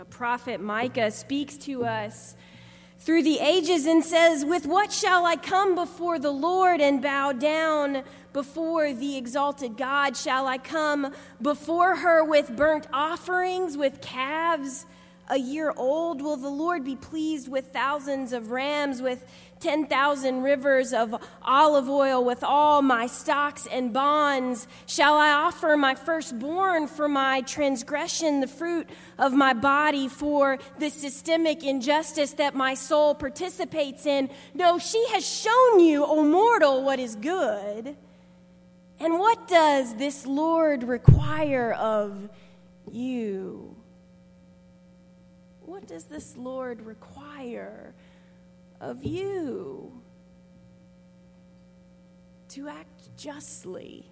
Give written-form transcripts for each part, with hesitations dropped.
Prophet Micah speaks to us through the ages and says, "With what shall I come before the Lord and bow down before the exalted God? Shall I come before her with burnt offerings, with calves a year old? Will the Lord be pleased with thousands of rams, with 10,000 rivers of olive oil, with all my stocks and bonds? Shall I offer my firstborn for my transgression, the fruit of my body for the systemic injustice that my soul participates in? No, she has shown you, O mortal, what is good. And what does this Lord require of you?" What does this Lord require of you? To act justly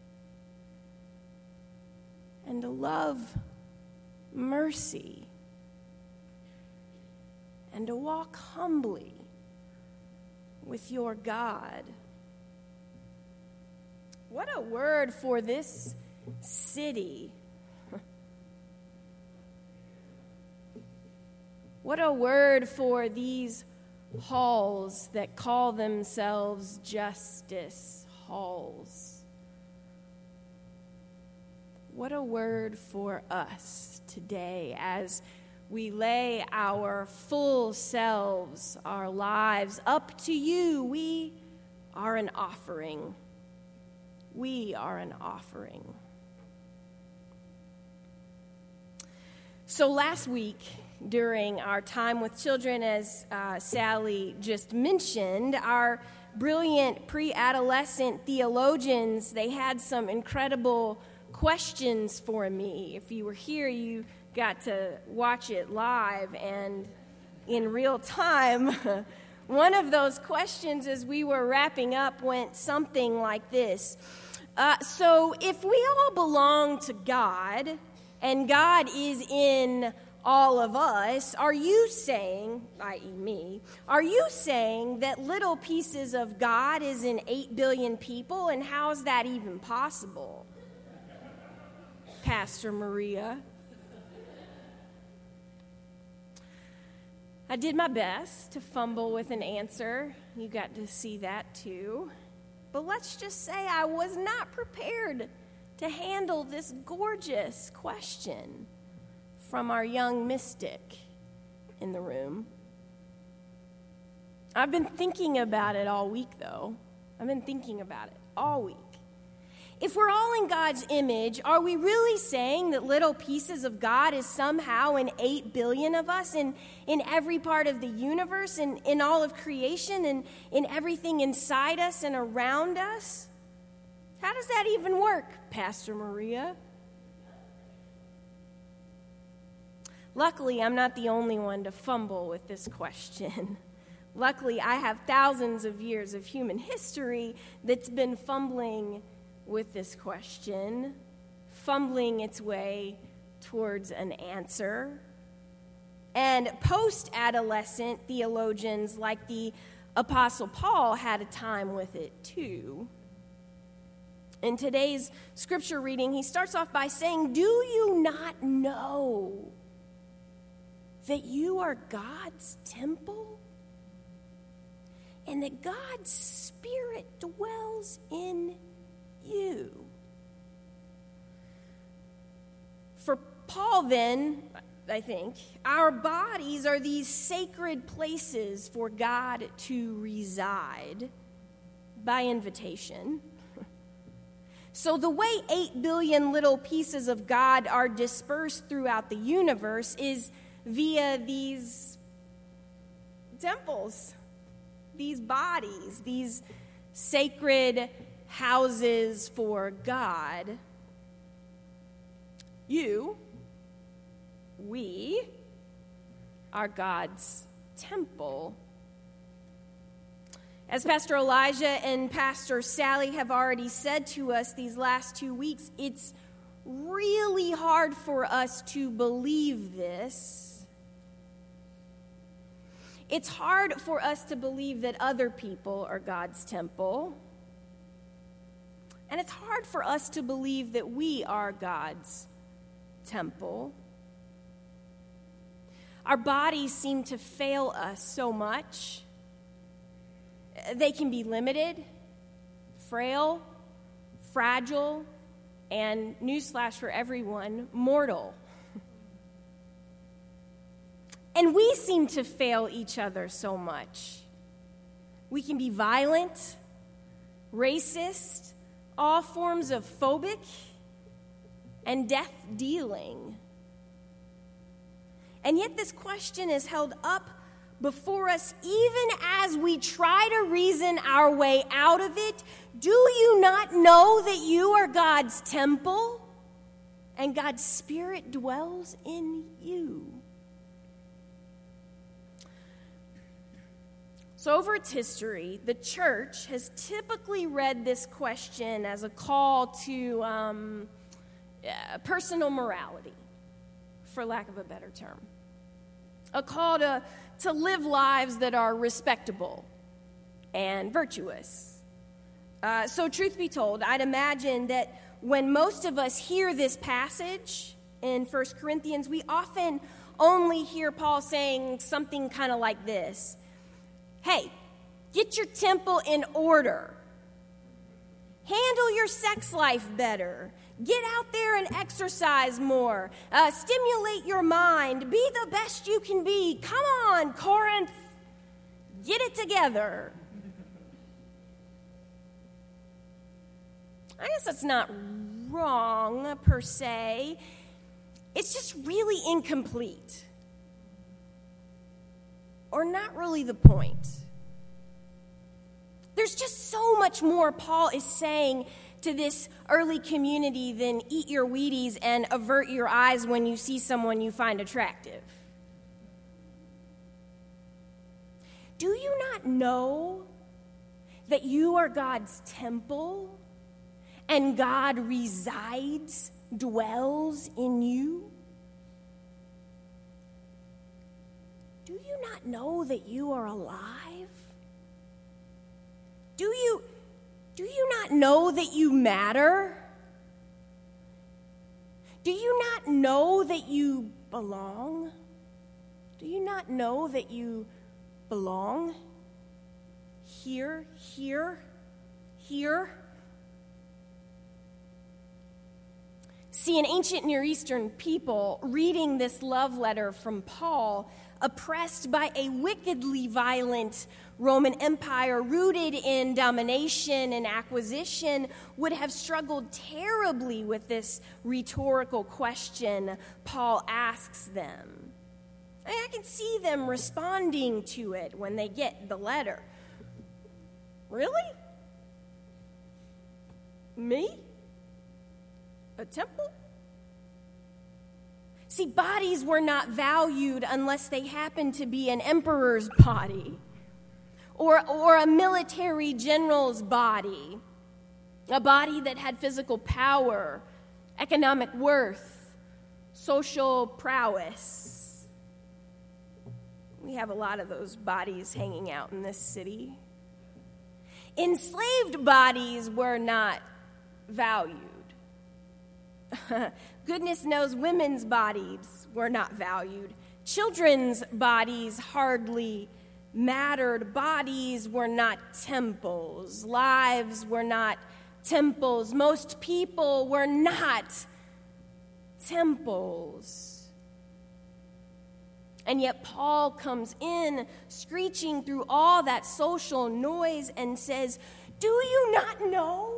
and to love mercy and to walk humbly with your God. What a word for this city. What a word for these halls that call themselves justice halls. What a word for us today as we lay our full selves, our lives up to you. We are an offering. We are an offering. So last week, during our time with children, as Sally just mentioned, our brilliant pre-adolescent theologians, they had some incredible questions for me. If you were here, you got to watch it live and in real time. One of those questions as we were wrapping up went something like this. So if we all belong to God, and God is in all of us, are you saying, i.e. me, are you saying that little pieces of God is in 8 billion people, and how is that even possible? Pastor Maria. I did my best to fumble with an answer. You got to see that too. But let's just say I was not prepared to handle this gorgeous question from our young mystic in the room. I've been thinking about it all week, though. I've been thinking about it all week. If we're all in God's image, are we really saying that little pieces of God is somehow in 8 billion of us, in every part of the universe, in all of creation, and in everything inside us and around us? How does that even work, Pastor Maria? Luckily, I'm not the only one to fumble with this question. Luckily, I have thousands of years of human history that's been fumbling with this question, fumbling its way towards an answer. And post-adolescent theologians like the Apostle Paul had a time with it too. In today's scripture reading, he starts off by saying, "Do you not know that you are God's temple and that God's Spirit dwells in you?" For Paul, then, I think, our bodies are these sacred places for God to reside by invitation. So the way 8 billion little pieces of God are dispersed throughout the universe is via these temples, these bodies, these sacred houses for God. We are God's temple. As Pastor Elijah and Pastor Sally have already said to us these last 2 weeks, it's really hard for us to believe this. It's hard for us to believe that other people are God's temple. And it's hard for us to believe that we are God's temple. our bodies seem to fail us so much. They can be limited, frail, fragile, and, newsflash for everyone, mortal. And we seem to fail each other so much. We can be violent, racist, all forms of phobic, and death-dealing. And yet this question is held up before us even as we try to reason our way out of it. Do you not know that you are God's temple and God's Spirit dwells in you? So over its history, the church has typically read this question as a call to personal morality, for lack of a better term. A call to live lives that are respectable and virtuous. So truth be told, I'd imagine that when most of us hear this passage in 1 Corinthians, we often only hear Paul saying something kind of like this. Hey, get your temple in order. Handle your sex life better. Get out there and exercise more. Stimulate your mind. Be the best you can be. Come on, Corinth. Get it together. I guess that's not wrong, per se. It's just really incomplete. Or not really the point. There's just so much more Paul is saying to this early community than eat your Wheaties and avert your eyes when you see someone you find attractive. Do you not know that you are God's temple and God resides, dwells in you? Do you not know that you are alive? Do you not know that you matter? Do you not know that you belong? Do you not know that you belong? Here. See, an ancient Near Eastern people reading this love letter from Paul, oppressed by a wickedly violent Roman Empire rooted in domination and acquisition, would have struggled terribly with this rhetorical question Paul asks them. I can see them responding to it when they get the letter. Really? Me? A temple? See, bodies were not valued unless they happened to be an emperor's body or a military general's body, a body that had physical power, economic worth, social prowess. We have a lot of those bodies hanging out in this city. Enslaved bodies were not valued. Goodness knows women's bodies were not valued. Children's bodies hardly mattered. Bodies were not temples. Lives were not temples. Most people were not temples. And yet Paul comes in screeching through all that social noise and says, do you not know?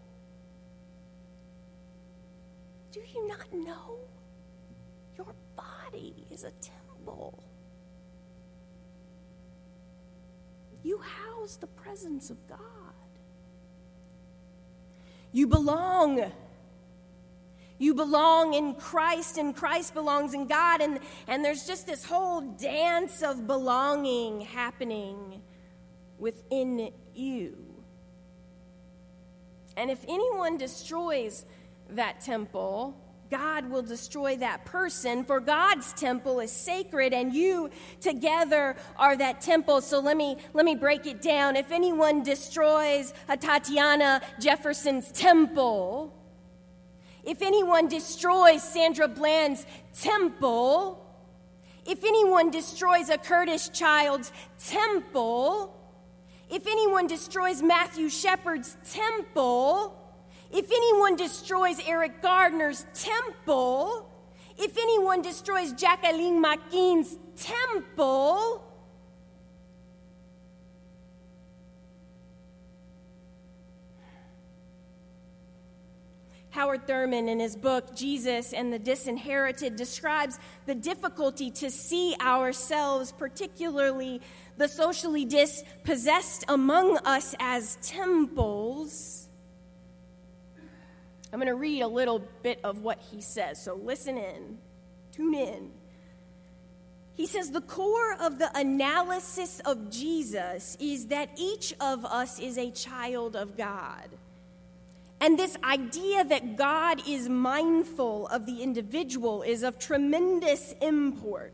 Do you not know your body is a temple? You house the presence of God. You belong. You belong in Christ, and Christ belongs in God. And there's just this whole dance of belonging happening within you. And if anyone destroys that temple, God will destroy that person, for God's temple is sacred, and you together are that temple. So let me break it down. If anyone destroys a Tatiana Jefferson's temple, if anyone destroys Sandra Bland's temple, If anyone destroys a Kurdish child's temple, if anyone destroys Matthew Shepard's temple, if anyone destroys Eric Gardner's temple, if anyone destroys Jacqueline McKean's temple, Howard Thurman, in his book, Jesus and the Disinherited, describes the difficulty to see ourselves, particularly the socially dispossessed among us, as temples. I'm going to read a little bit of what he says, so listen in, tune in. He says, the core of the analysis of Jesus is that each of us is a child of God. And this idea that God is mindful of the individual is of tremendous import.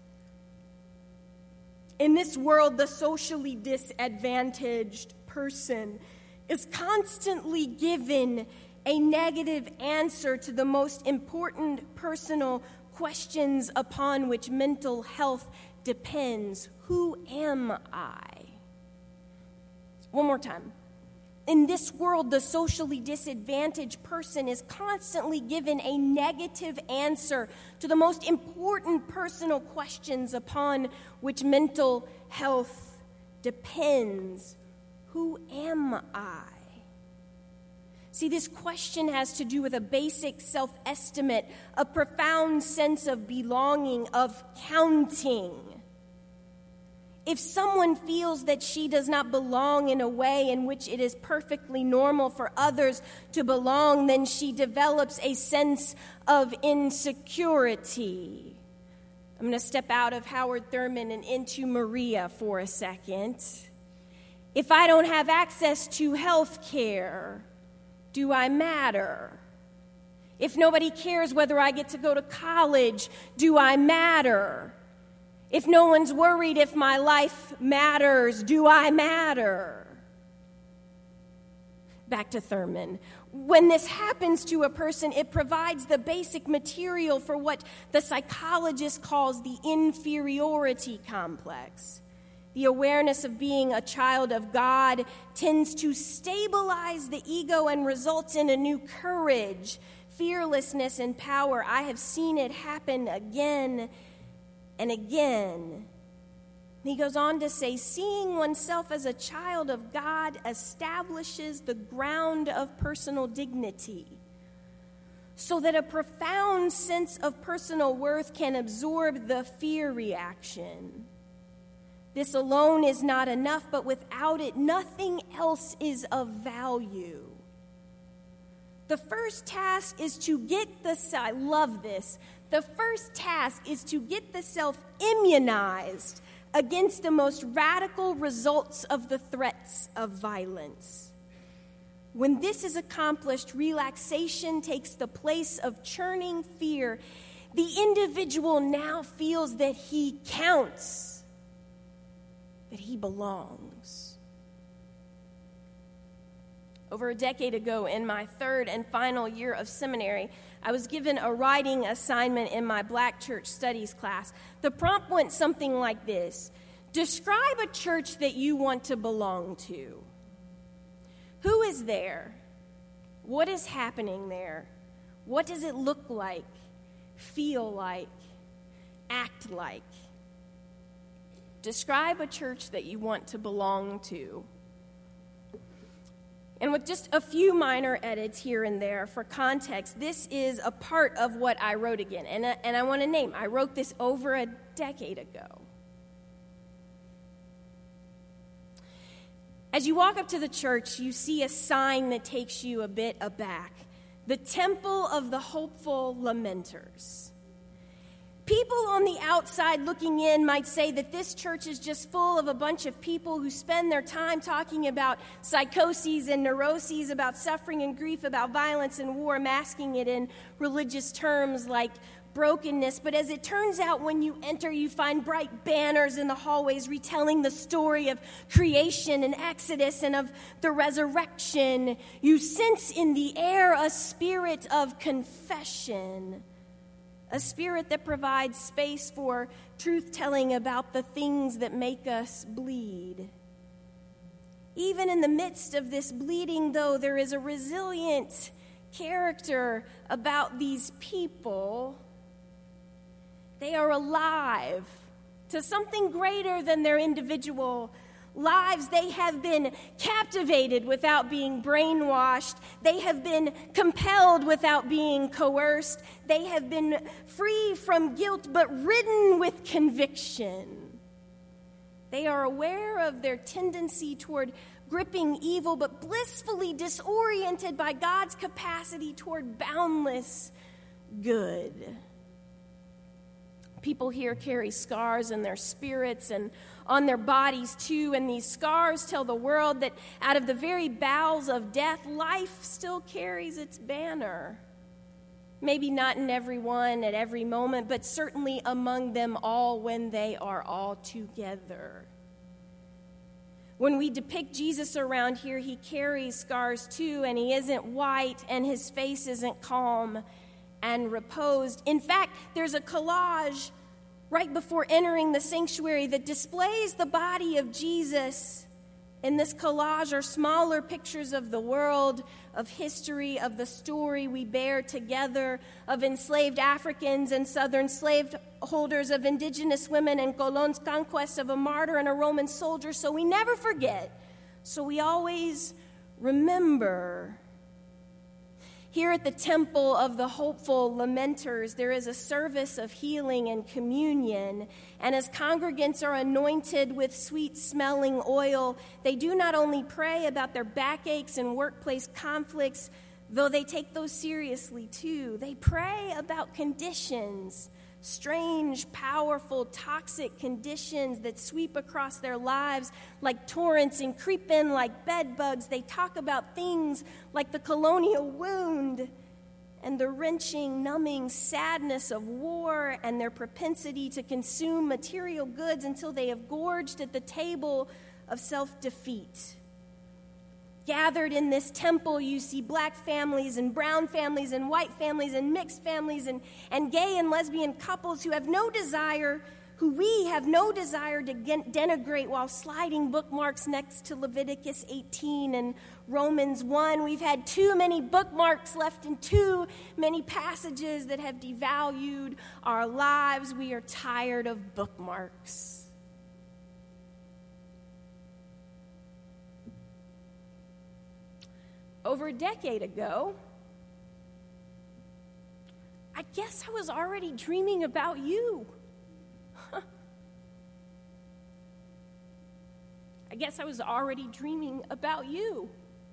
In this world, the socially disadvantaged person is constantly given a negative answer to the most important personal questions upon which mental health depends. Who am I? One more time. In this world, the socially disadvantaged person is constantly given a negative answer to the most important personal questions upon which mental health depends. Who am I? See, this question has to do with a basic self-estimate, a profound sense of belonging, of counting. If someone feels that she does not belong in a way in which it is perfectly normal for others to belong, then she develops a sense of insecurity. I'm going to step out of Howard Thurman and into Maria for a second. If I don't have access to health care, do I matter? If nobody cares whether I get to go to college, do I matter? If no one's worried if my life matters, do I matter? Back to Thurman. When this happens to a person, it provides the basic material for what the psychologist calls the inferiority complex. The awareness of being a child of God tends to stabilize the ego and results in a new courage, fearlessness, and power. I have seen it happen again and again. He goes on to say, seeing oneself as a child of God establishes the ground of personal dignity, so that a profound sense of personal worth can absorb the fear reaction. This alone is not enough, but without it, nothing else is of value. The first task is to get I love this. The first task is to get the self immunized against the most radical results of the threats of violence. When this is accomplished, relaxation takes the place of churning fear. The individual now feels that he counts, that he belongs. Over a decade ago, in my third and final year of seminary, I was given a writing assignment in my Black Church Studies class. The prompt went something like this: describe a church that you want to belong to. Who is there? What is happening there? What does it look like, feel like, act like? Describe a church that you want to belong to. And with just a few minor edits here and there for context, this is a part of what I wrote again. And I want to name, I wrote this over a decade ago. As you walk up to the church, you see a sign that takes you a bit aback. The Temple of the Hopeful Lamenters. People on the outside looking in might say that this church is just full of a bunch of people who spend their time talking about psychoses and neuroses, about suffering and grief, about violence and war, masking it in religious terms like brokenness. But as it turns out, when you enter, you find bright banners in the hallways retelling the story of creation and Exodus and of the resurrection. You sense in the air a spirit of confession, a spirit that provides space for truth-telling about the things that make us bleed. Even in the midst of this bleeding, though, there is a resilient character about these people. They are alive to something greater than their individual lives. They have been captivated without being brainwashed. They have been compelled without being coerced. They have been free from guilt but ridden with conviction. They are aware of their tendency toward gripping evil but blissfully disoriented by God's capacity toward boundless good. People here carry scars in their spirits and on their bodies too, and these scars tell the world that out of the very bowels of death, life still carries its banner. Maybe not in every one at every moment, but certainly among them all when they are all together. When we depict Jesus around here, he carries scars too, and he isn't white, and his face isn't calm and reposed. In fact, there's a collage right before entering the sanctuary that displays the body of Jesus. In this collage are smaller pictures of the world, of history, of the story we bear together, of enslaved Africans and southern slaveholders, of indigenous women and Colón's conquest, of a martyr and a Roman soldier. So we never forget. So we always remember. Here at the Temple of the Hopeful Lamenters, there is a service of healing and communion. And as congregants are anointed with sweet-smelling oil, they do not only pray about their backaches and workplace conflicts, though they take those seriously too. They pray about conditions, strange, powerful, toxic conditions that sweep across their lives like torrents and creep in like bed bugs. They talk about things like the colonial wound and the wrenching, numbing sadness of war and their propensity to consume material goods until they have gorged at the table of self-defeat. Gathered in this temple, you see black families and brown families and white families and mixed families and gay and lesbian couples who we have no desire to denigrate while sliding bookmarks next to Leviticus 18 and Romans 1. We've had too many bookmarks left in too many passages that have devalued our lives. We are tired of bookmarks. Over a decade ago, I guess I was already dreaming about you. I guess I was already dreaming about you.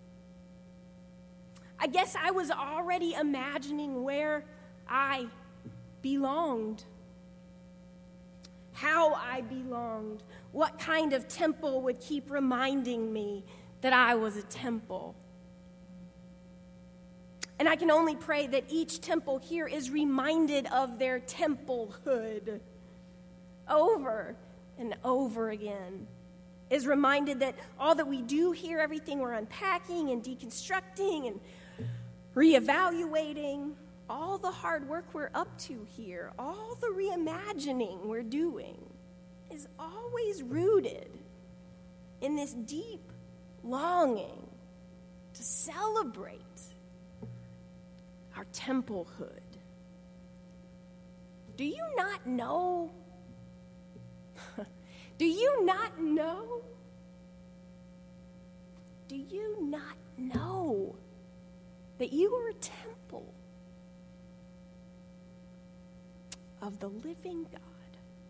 I guess I was already imagining where I belonged, how I belonged, what kind of temple would keep reminding me that I was a temple. And I can only pray that each temple here is reminded of their templehood over and over again. Is reminded that all that we do here, everything we're unpacking and deconstructing and reevaluating, all the hard work we're up to here, all the reimagining we're doing is always rooted in this deep longing to celebrate our templehood. Do you not know? Do you not know? Do you not know that you are a temple of the living God?